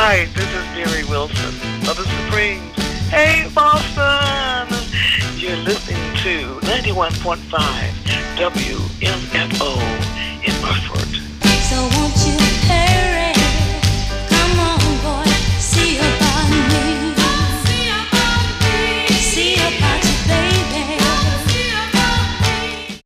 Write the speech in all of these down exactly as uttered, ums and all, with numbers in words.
Hi, this is Mary Wilson of the Supremes. Hey, Boston! You're listening to ninety-one point five W M F O in Burford. So won't you hurry? Come on, boy, see about me. See about me. See about you, baby. See about me.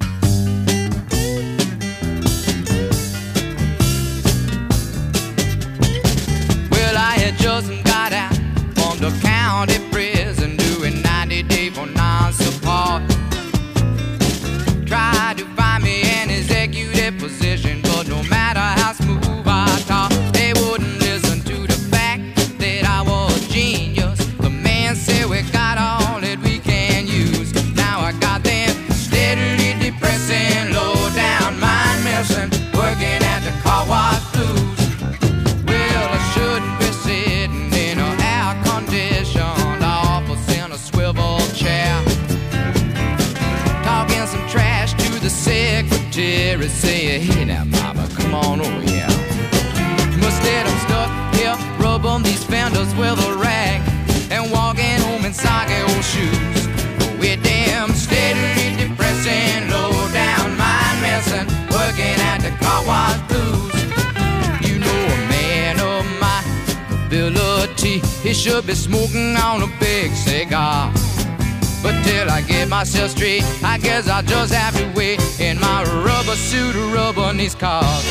Well, I had just got out from the county prison doing ninety day for non-support. Tried to find me an executive position, but no matter how smooth I talk, they wouldn't listen to the fact that I was a genius. The man said we got all that we can use. Now I got them steadily depressing, low down mind messing, working at the car wash blues. Well, I shouldn't be sitting in an air-conditioned office in a swivel chair, talking some trash to the secretary, say, hey now mama, come on over here. Instead I'm stuck here, rubbing these fenders with a rag and walking home in soggy old shoes. With them steadily depressing, low down mind messing, working at the car wash blues. You know a man of my ability, he should be smoking on a big cigar. But till I get myself straight, I guess I'll just have to wait in my rubber suit, rubbing these cars.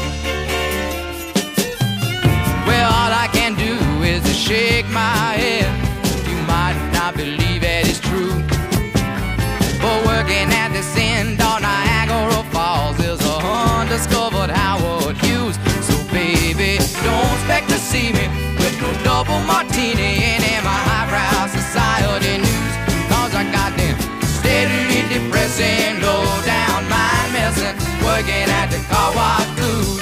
Well, all I can do is to shake my head. You might not believe it is true, but working at this end on Niagara Falls is a undiscovered Howard Hughes. So baby, don't expect to see me with no double martini and in my highbrow society news. I got them steadily depressing, low down mind messing, working at the car wash blues.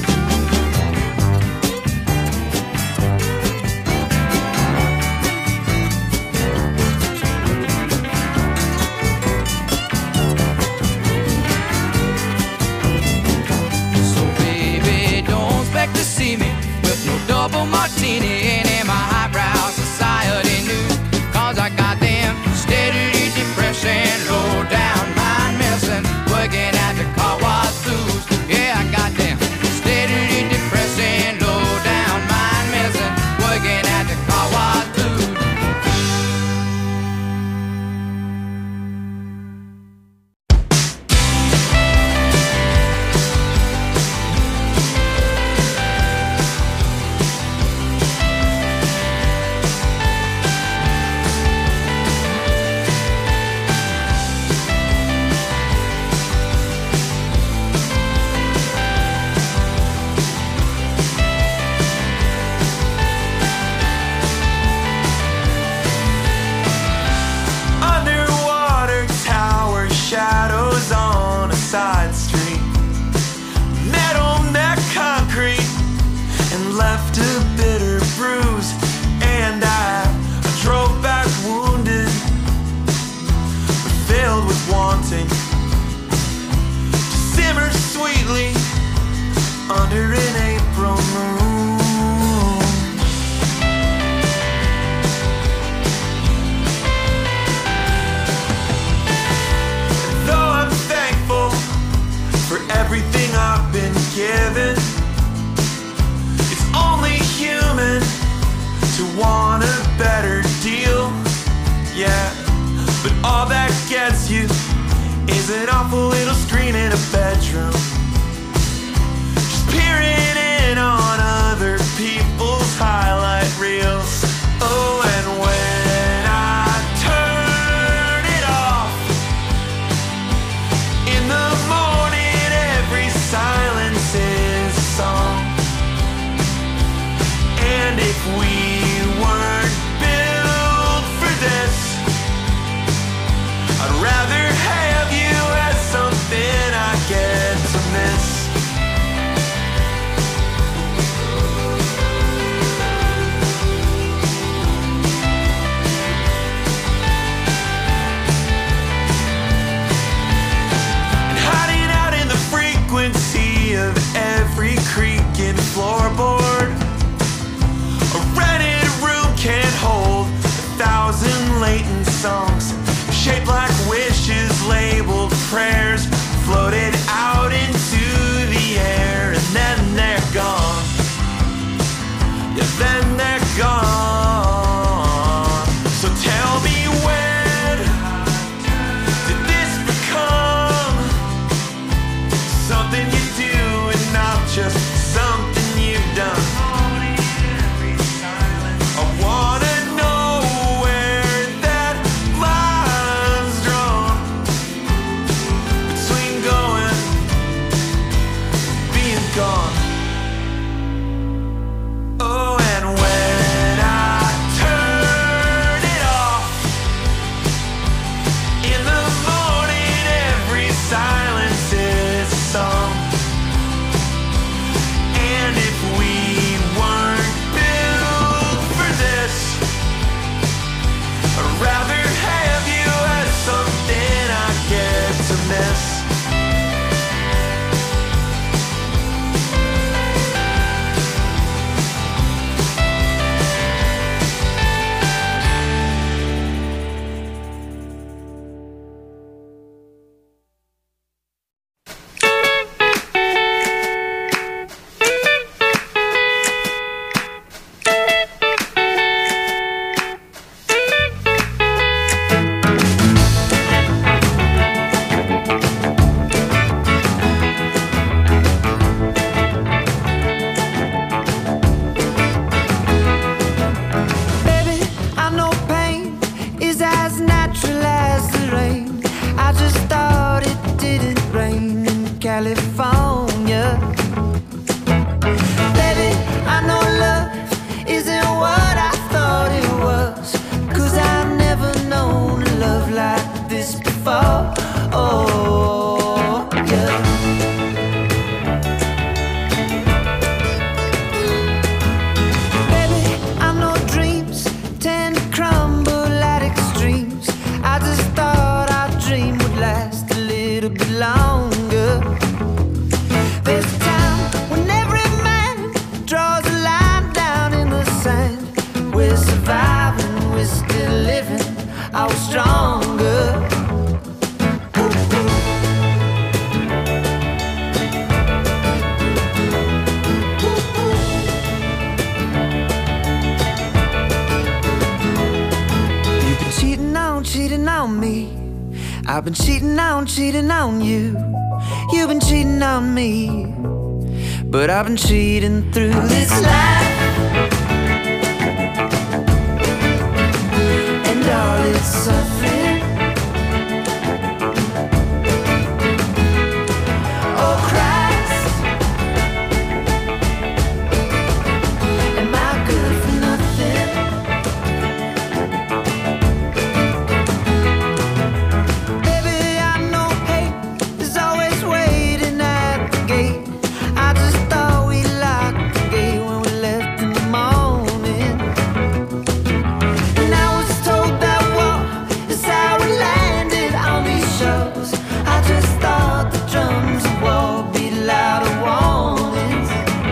So baby, don't expect to see me with no double martini and in my highbrow society news. Cause I got them steadily depressing, low down mind messing, working at the car wash blues. Yeah, I got them steadily depressing, low down mind messing, working at the car wash blues. Left a bitter bruise, and I, I drove back wounded, but filled with wanting to simmer sweetly under an April moon. And though I'm thankful for everything I've been given, only human to want a better deal, yeah. But all that gets you is an awful little screen in a bedroom, just peering in on us. I've been cheating on, cheating on you. You've been cheating on me. But I've been cheating through this life, and all its suffering. Oh Christ, am I good for nothing? Baby, I know hate is always waiting at the gate. I just thought we locked the gate when we left in the morning. And I was told that war is how we landed on these shores. I just thought the drums of war beat louder warnings.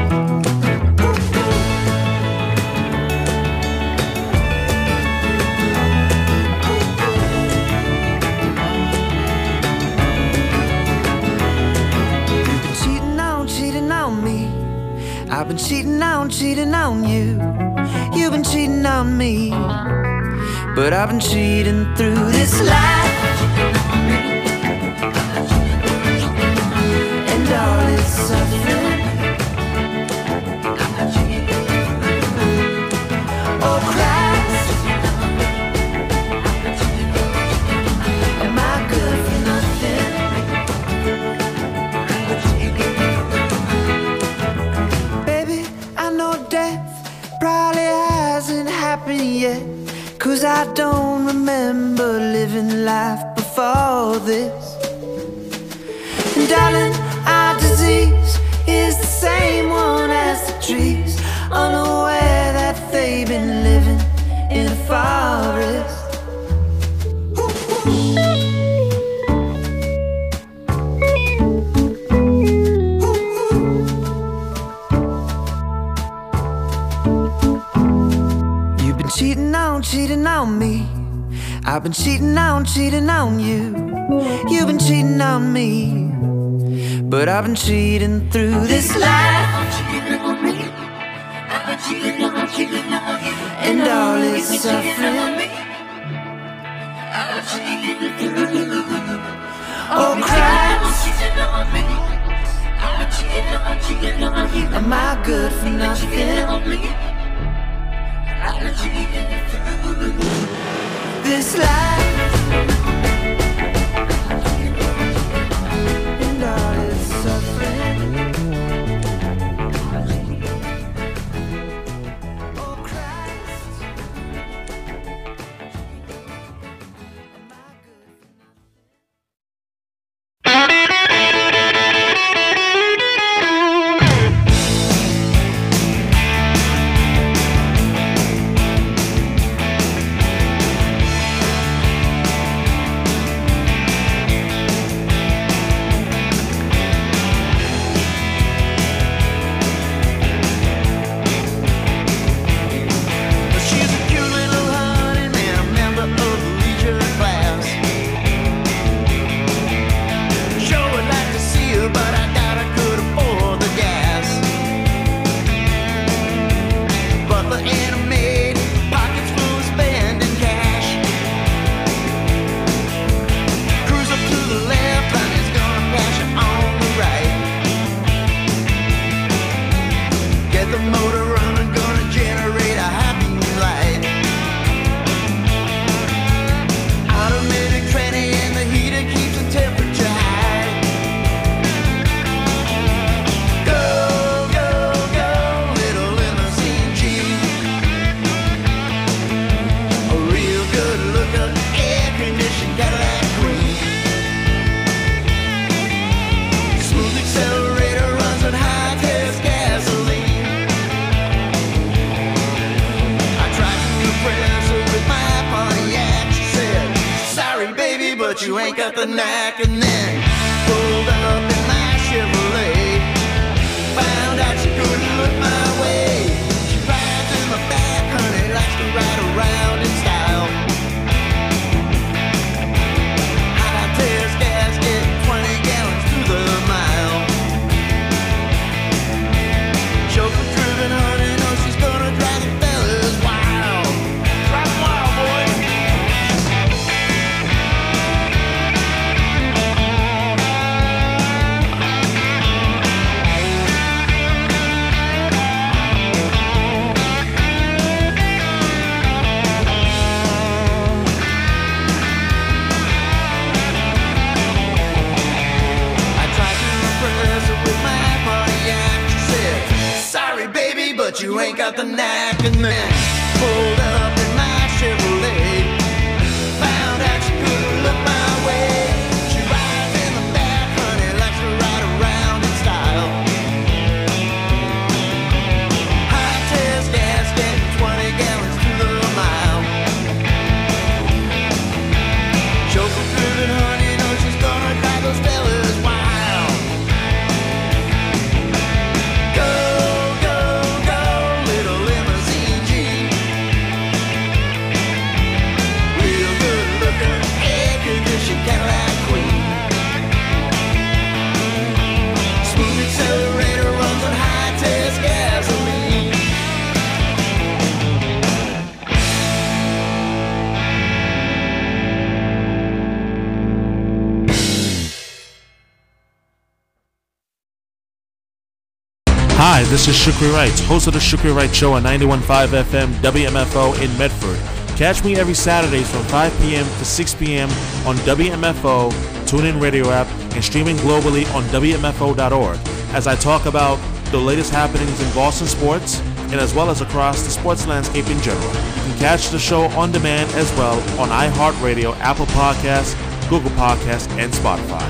You've been cheating on, cheating on me. I've been cheating on, cheating on you. You've been cheating on me. But I've been cheating through this life, and all its suffering. Oh Christ, am I good for nothing? Baby, I know death probably hasn't happened yet, 'cause I don't remember living life before this. And darling, our disease is the same one as the trees, unaware that they've been living in a forest. You've been cheating on, cheating on me. I've been cheating on, cheating on you. You've been cheating on me. But I've been cheating through this life, and all its suffering. Oh Christ, am I good for nothing? This life, and all its suffering. Oh Christ, am I good for but you ain't got the knack. And then pulled up in my Chevrolet, found out she couldn't look my way. She rides in the back, honey, likes to ride around in style. High test gas, get twenty gallons to the mile. Chauffeur driven, honey, knows she's gonna drive the fellas wild. Drive 'em wild, boy. you ain't got the knack. And then pulled up in my Chevrolet, found out she couldn't look my way. She rides in the back, honey, likes to ride around in style. High test gas, getting twenty gallons to the mile. Chauffeur driven, honey, knows she's gonna drive those fellas wild. Go, go, go, little limousine Jeep. Real good looking, air conditioned Cadillac queen. Smooth accelerator runs on high test gasoline. Hi, this is Shukri Wright, host of the Shukri Wright Show on ninety-one point five F M W M F O in Medford. Catch me every Saturdays from five p.m. to six p.m. on W M F O, TuneIn Radio app, and streaming globally on W M F O dot org as I talk about the latest happenings in Boston sports and as well as across the sports landscape in general. You can catch the show on demand as well on iHeartRadio, Apple Podcasts, Google Podcasts, and Spotify.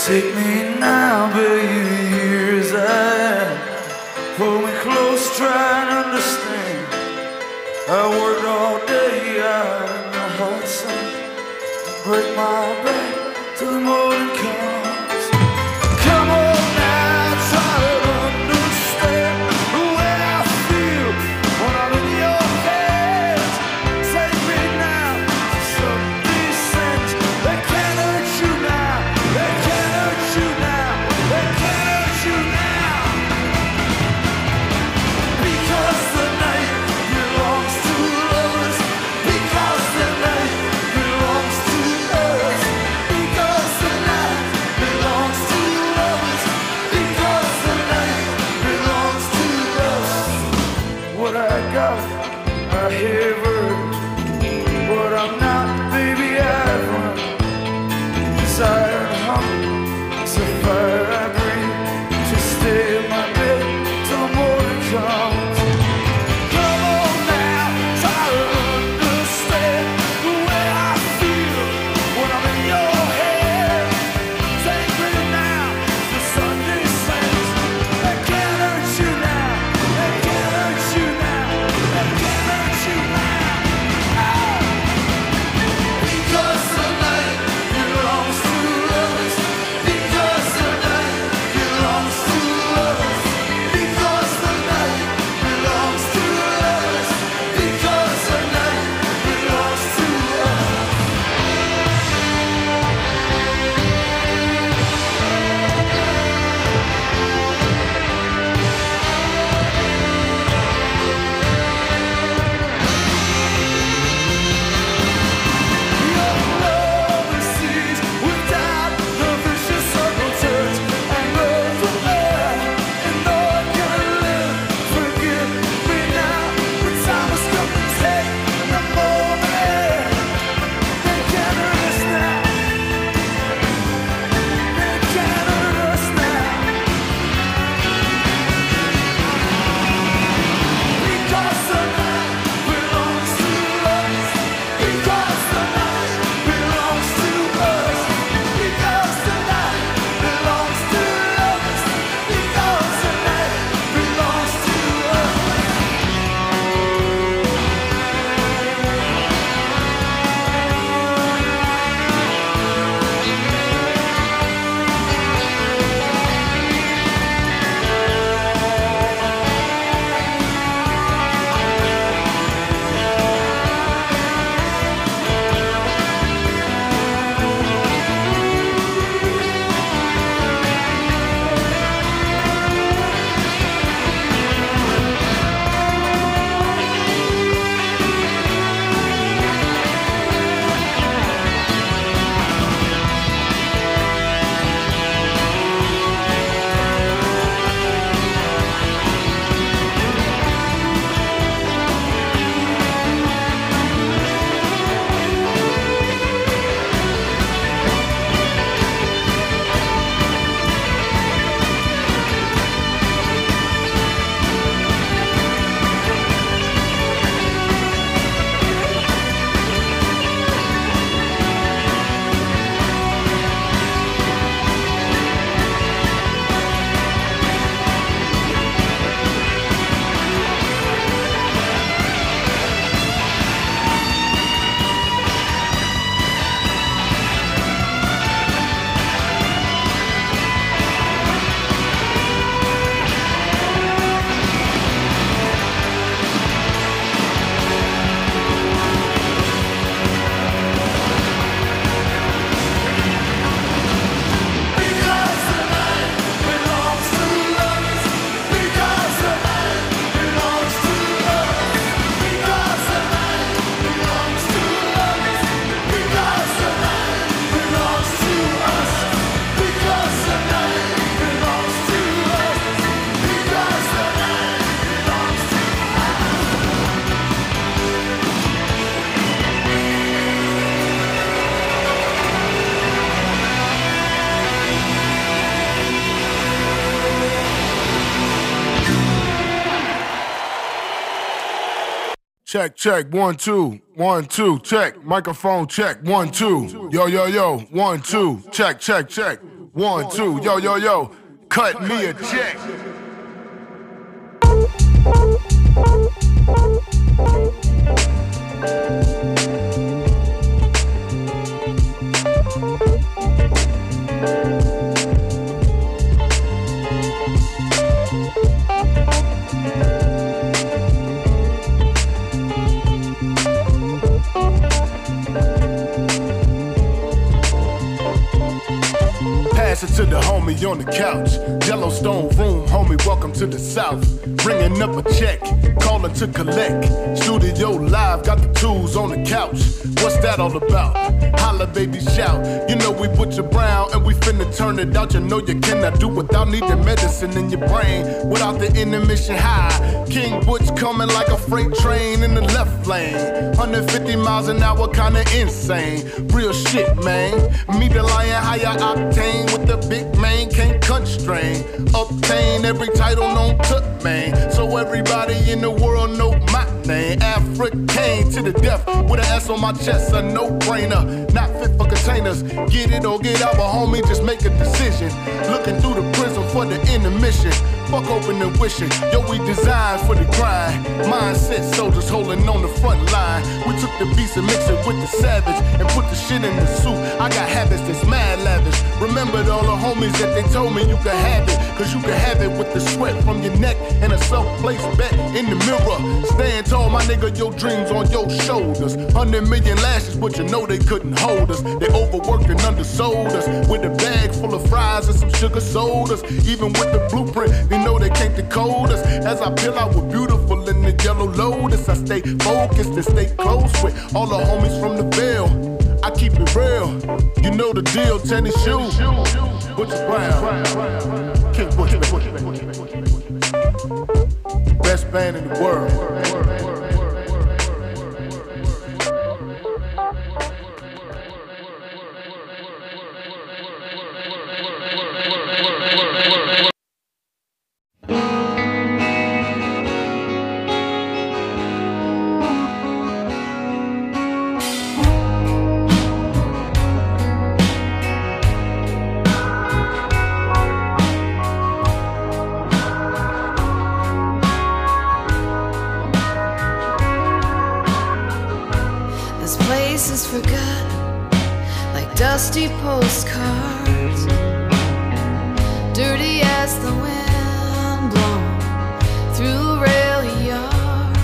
Take me now, baby, here as I am. Pull me close, try and understand. I worked all day out in the hot sun. Break my back till the morning comes. Come on now, try to understand the way I feel when I'm in your hands. Take me now to some descent. They can't hurt you now. They can't hurt you now. They can't hurt you now. Because the night belongs to lovers. Because the night belongs to us. Because the night belongs to lovers. Because the night belongs to us. What I got, I have earned. What I'm not, baby, I've run. Desire and hunger, it's a fire I breathe. To stay in my bed till morning comes. Come on now, try to understand the way I feel when I'm in your head. Take me now to Sunday saints. They can't hurt you now. They can't hurt you now. They can't hurt you now. Ah. Because the night belongs to us. Because the night belongs to us. Because the night belongs to us. Because the night belongs to us. Your love is seized with doubt. The vicious circle turns and goes from there. And though I can live, forgive me now. When time has come to take the moment. They can't hurt us now. They can't hurt us now. Because the night belongs to us. Because the night belongs to us. Because the night belongs to us. Because the night belongs to us. Because the night belongs to us. Because the night belongs to us. Because the night belongs to us. Because the night belongs to us. Because the night belongs to us. Because the night belongs to Check, check, one, two, one, two, check. Microphone check, one, two. Yo, yo, yo, one, two, check, check, check. one, two. Yo, yo, yo. Cut me a check. Pass it to the homie on the couch. Yellowstone room, homie, welcome to the South. Bringing up a check, calling to collect. Studio live, got the tools on the couch. What's that all about? Holla, baby, shout. You know we Butcher Brown and we finna turn it out. You know you cannot do without needing medicine in your brain. Without the intermission high. King Butch coming like a freight train in the left lane. one hundred fifty miles an hour, kinda insane. Real shit, man. Me the lion, higher octane with the big man, can't constrain. Obtain every title known to man. So everybody in the world know my name. African to the death with an S on my chest, a no-brainer. Not fit for containers. Get it or get out, but homie, just make a decision. Looking through the prism for the intermission. Fuck open and wishing. Yo, we designed for the grind. Mindset soldiers holding on the front line. We took the beats and mixed it with the savage and put the shit in the soup. I got habits that's mad lavish. Remembered all the homies that they told me you could have it. Cause you can have it with the sweat from your neck and a self-placed bet in the mirror. Stand tall, my nigga, your dreams on your shoulders. Hundred million lashes, but you know they couldn't hold us. They overworked and undersold us. With a bag full of fries and some sugar sodas. Even with the blueprint, they know they can't decode us. As I peel out with beautiful in the yellow lotus, I stay focused and stay close with all the homies from the Ville. I keep it real, you know the deal, tennis shoes, Butcher Brown, King Butcher, best band in the world. Is forgotten like dusty postcards, dirty as the wind blown through a rail yard.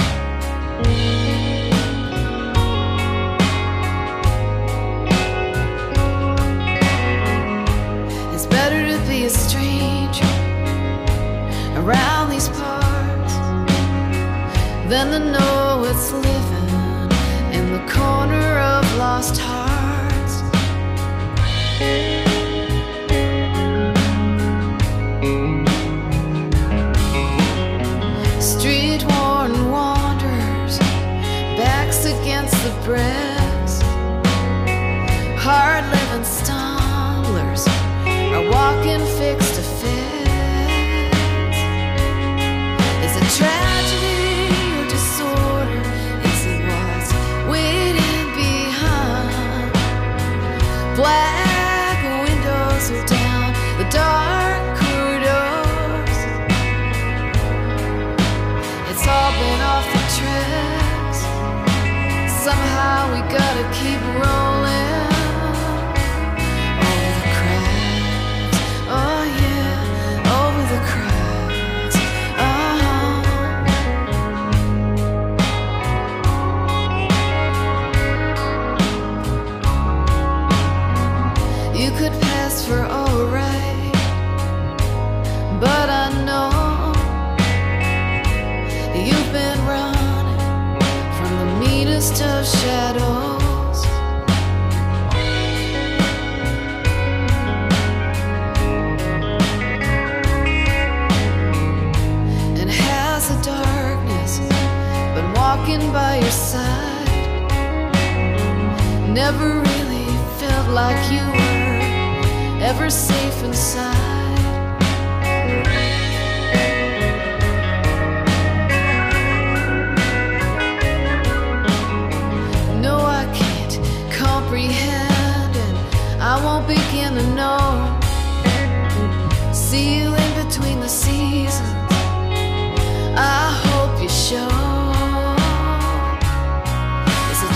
It's better to be a stranger around these parts than to know it's living in the corner of lost hearts. Street worn wanderers, backs against the breast. Hard living stumblers are walking fixed to fence. Is it tragedy or disorder? Is it what's waiting behind? Black windows are down the dark corridors. It's all been off the tracks. Somehow we gotta keep rolling over the cracks. Oh yeah, over the cracks. Uh-huh. You could pass for alright, but I know you've been running from the meanest of shadows. And has the darkness been walking by your side? Never really felt like you were ever safe inside. No, I can't comprehend, and I won't begin to know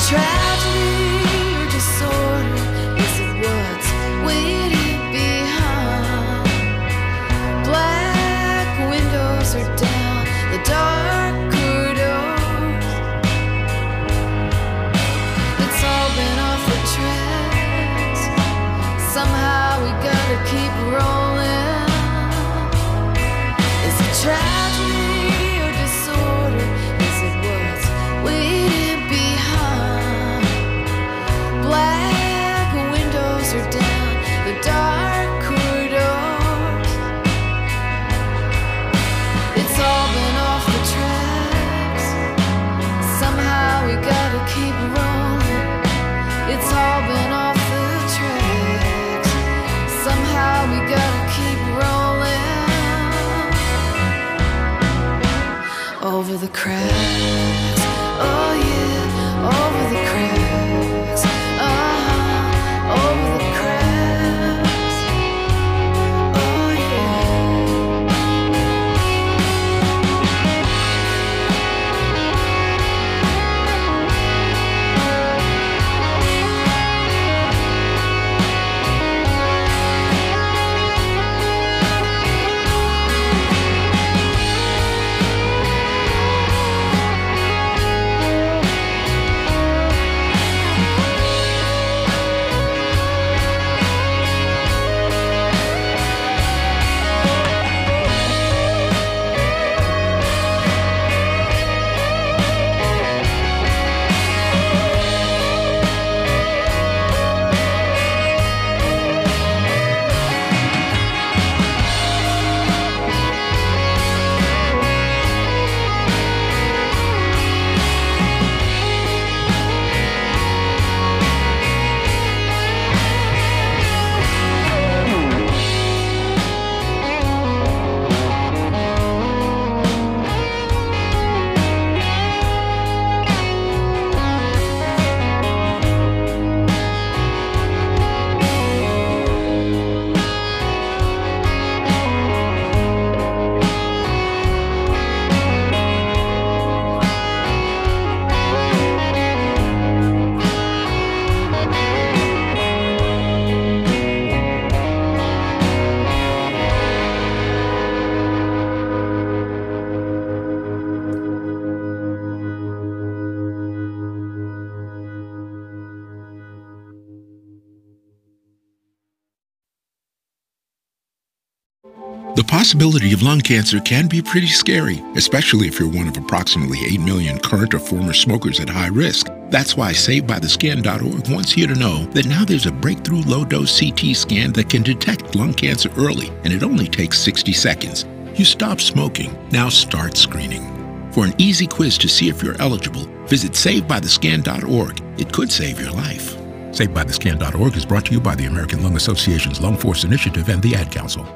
tragedy or disorder? Is it what's waiting behind? Black windows are down, the dark corridors. It's all been off the tracks. Somehow we gotta keep rolling. Is it tragedy or disorder? Is it what's waiting behind? Black windows are down, the dark corridors. It's all been off the tracks. Somehow we gotta keep rolling. It's all been off the tracks. Somehow we gotta keep rolling. Over the cracks. Oh yeah, over the cracks. Uh-huh, over the cracks. Oh yeah. The possibility of lung cancer can be pretty scary, especially if you're one of approximately eight million current or former smokers at high risk. That's why Saved By The Skin dot org wants you to know that now there's a breakthrough low-dose C T scan that can detect lung cancer early, and it only takes sixty seconds. You stop smoking, now start screening. For an easy quiz to see if you're eligible, visit Saved By The Skin dot org. It could save your life. Saved By The Skin dot org is brought to you by the American Lung Association's Lung Force Initiative and the Ad Council.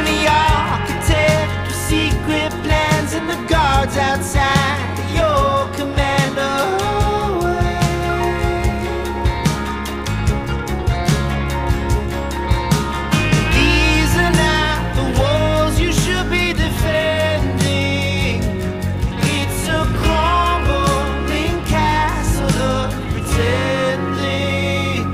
and the architect with secret plans and the guards outside your commando. These are not the walls you should be defending. It's a crumbling castle of pretending.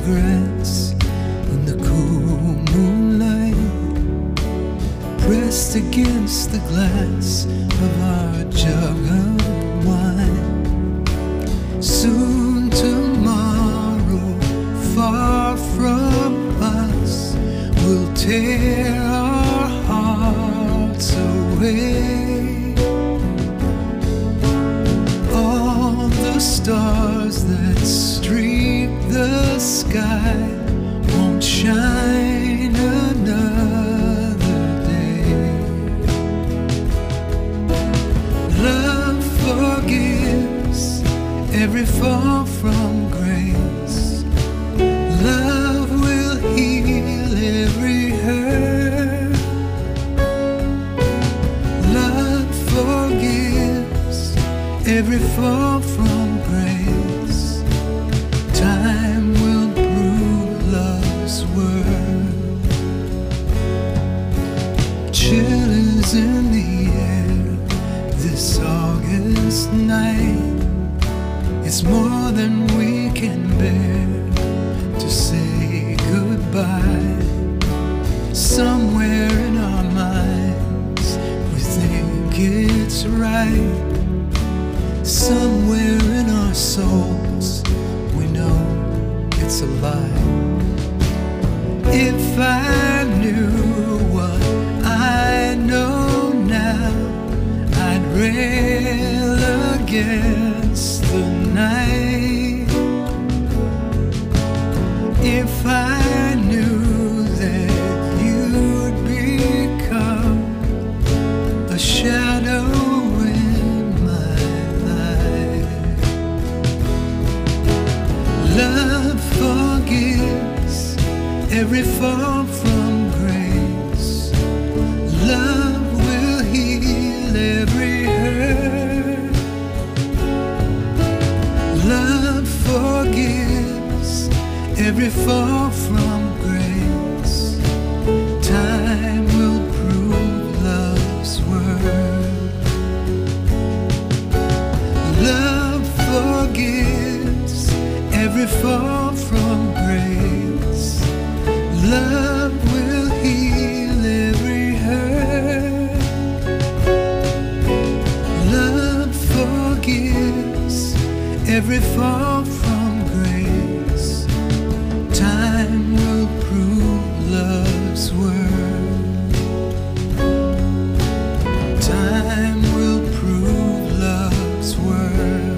grass in the cool moonlight, pressed against the glass of our jug of wine. Soon tomorrow, far from us, will tear our hearts away. All the stars that streak the sky won't shine another day. Love forgives every fall from grace. Love will heal every hurt. Love forgives every fall from grace. Time will prove love's worth. Chill is in the air this August night. It's more than we can bear to say goodbye. Somewhere in our minds we think it's right. Somewhere in our souls we know it's a lie. If I knew what I know now, I'd rail against the night. If I knew that you'd become a shadow in my life. Love forgives every fall from grace. Love will heal every hurt. Love forgives every fall from grace. Time will prove love's worth. Love forgives every fall from grace. Love will heal every hurt. Love forgives every fall from grace. Time will prove love's worth. Time will prove love's worth.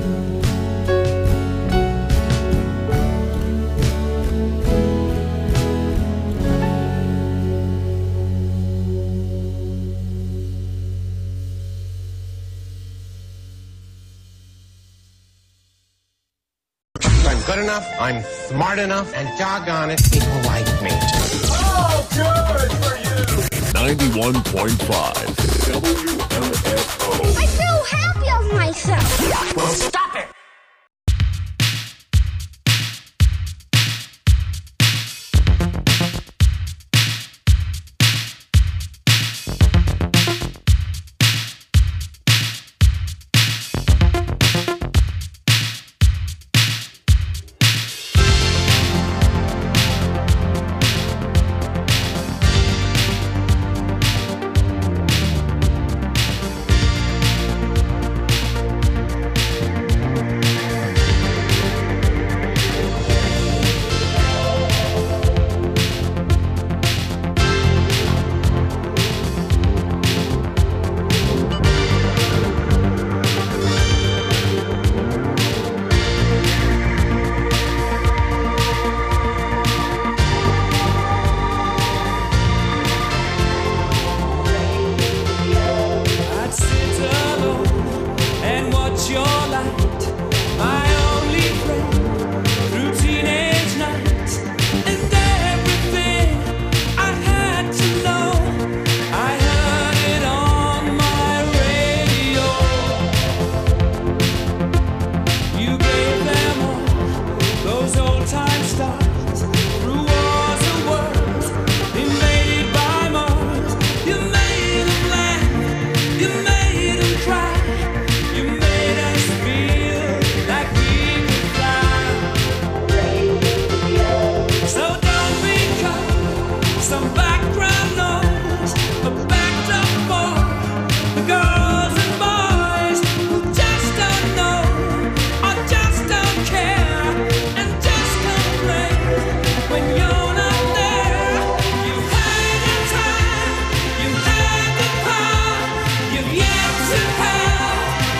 I'm good enough, I'm smart enough, and doggone it, people like me. Oh, good for you. ninety-one point five W M F O. I feel happy of myself. Well, stop it!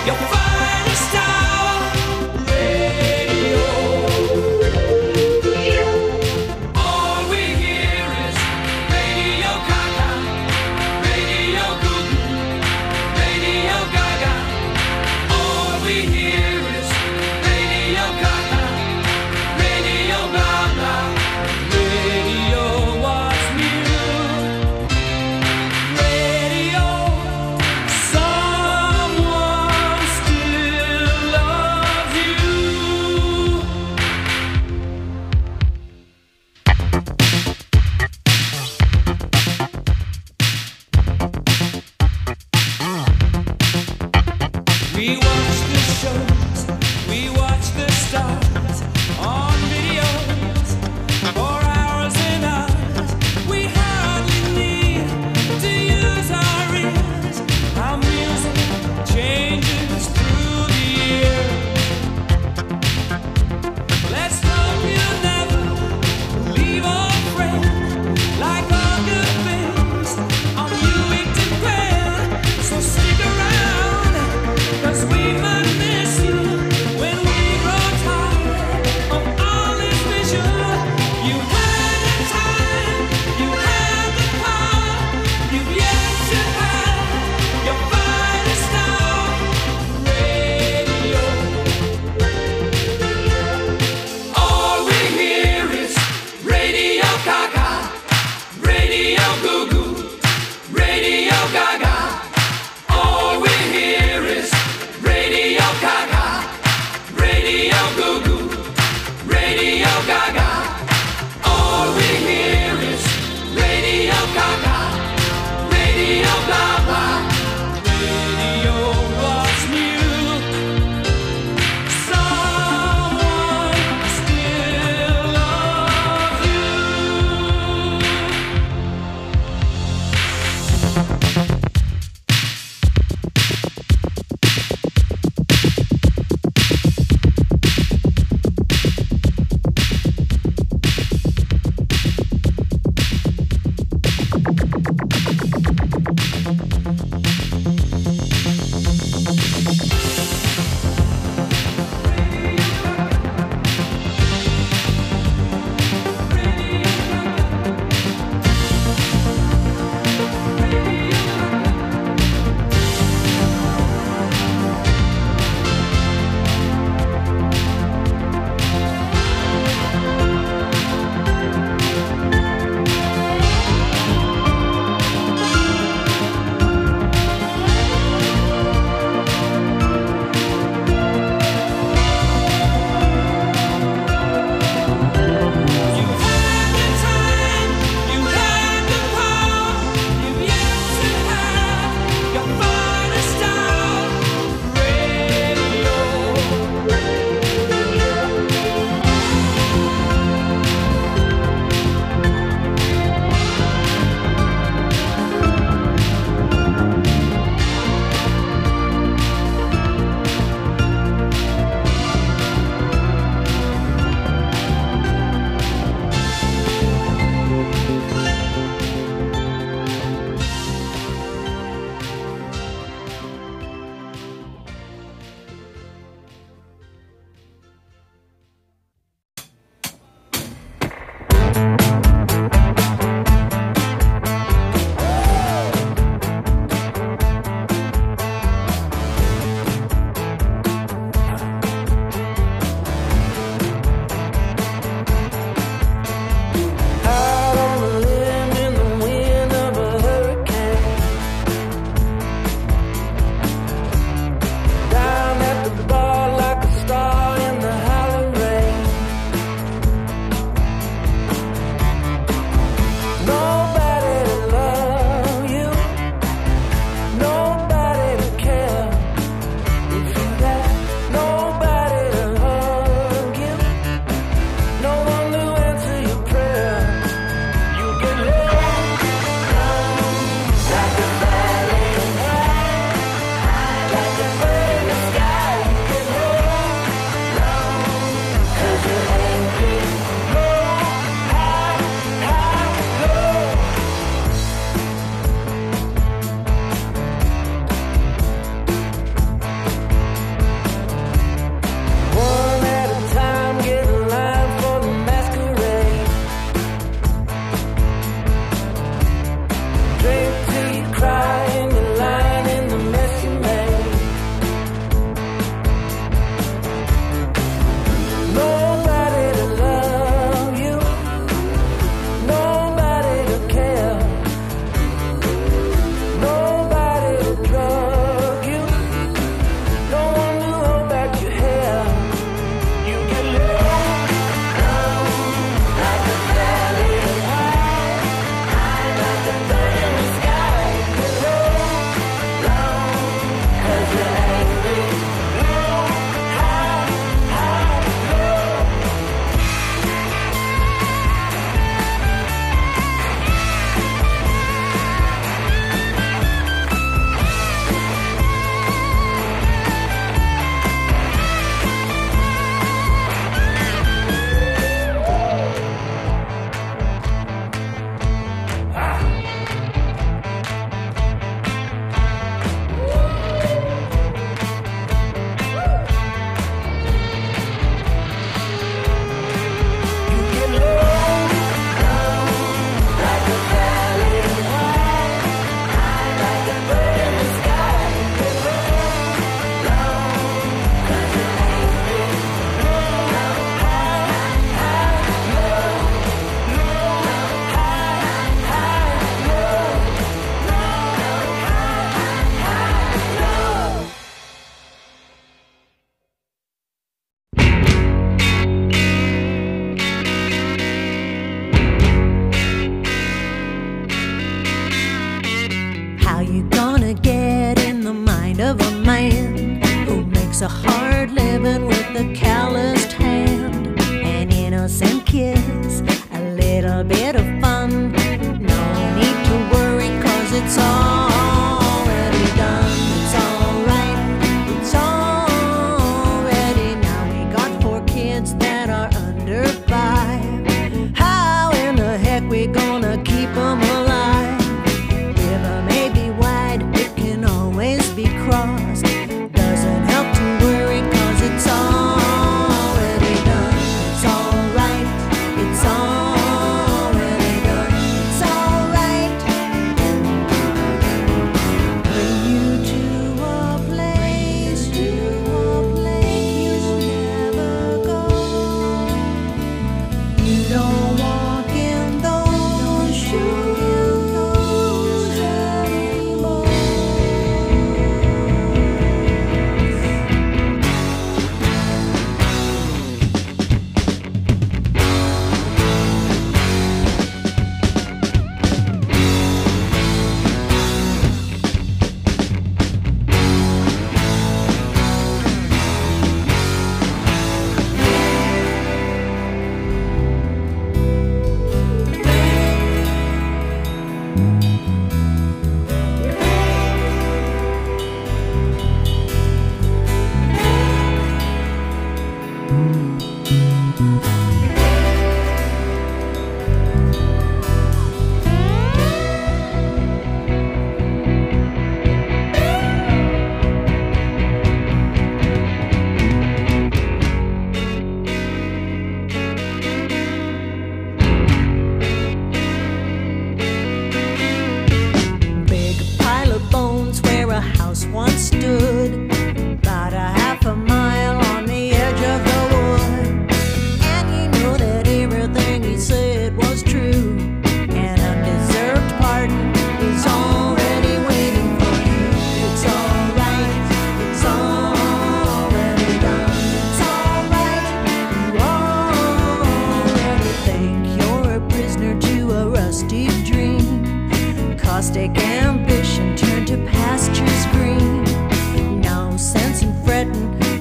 your finest hour. Radio. All we hear is Radio Gaga, Radio Goo Goo, Radio Gaga. All we hear is Radio Gaga, Radio Gaga. Radio was new. Radio, someone still loves you. We watch the shows, we watch the stars on videos for hours and hours. We hardly need to use our ears. Our music changes through the year. Let's hope you never leave our friend, like all good things on Buick to Grand. So stick around, 'cause we might miss you when we grow tired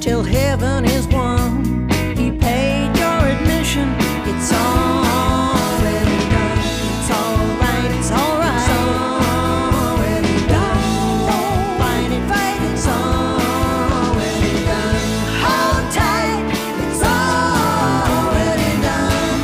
till heaven is won. He paid your admission, it's already done. It's alright, it's alright. It's already done. Don't fight it, fight it. It's already done. Hold tight, it's already done.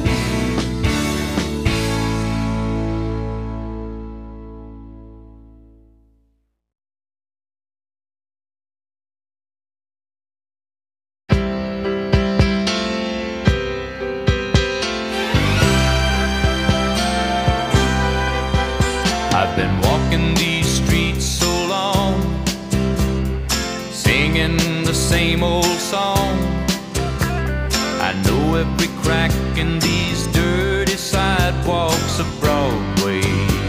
I've been walking these streets so long, singing the same old song. I know every crack in these dirty sidewalks of Broadway,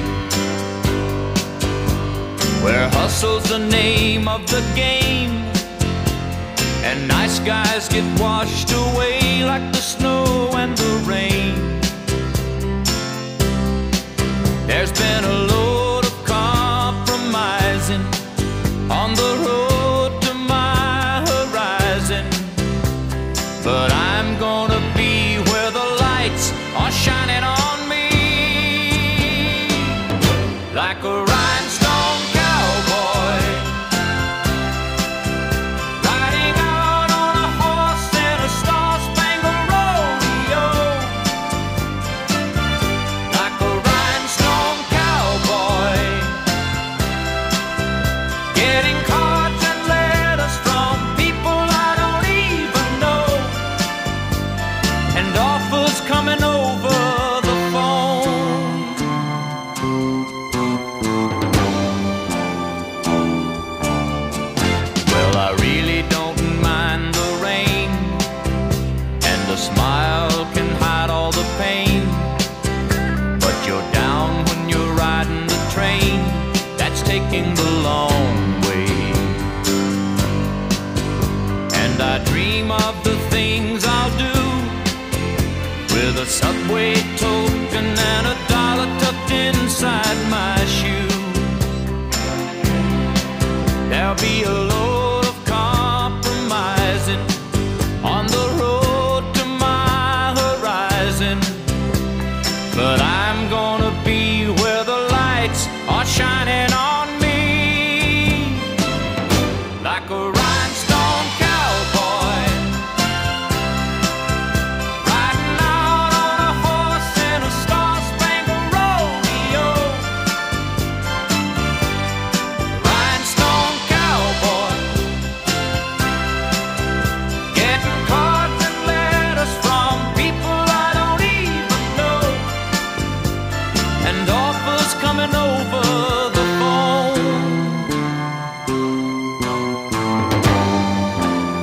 where hustle's the name of the game, and nice guys get washed away like the snow and the rain. There's been a load of compromising on the road to my horizon, but I'm gonna be where the lights are shining on me, like a rhinestone cowboy, riding out on a horse in a star-spangled rodeo, like a rhinestone cowboy, getting cards and letters from people I don't even know, and offers coming over the phone. Well, I really don't mind the rain, and a smile can hide all the pain, but you're down when you're riding the train that's taking the long way. And I dream of the things I'll do with a subway token and a dollar tucked inside my shoe. There'll be a load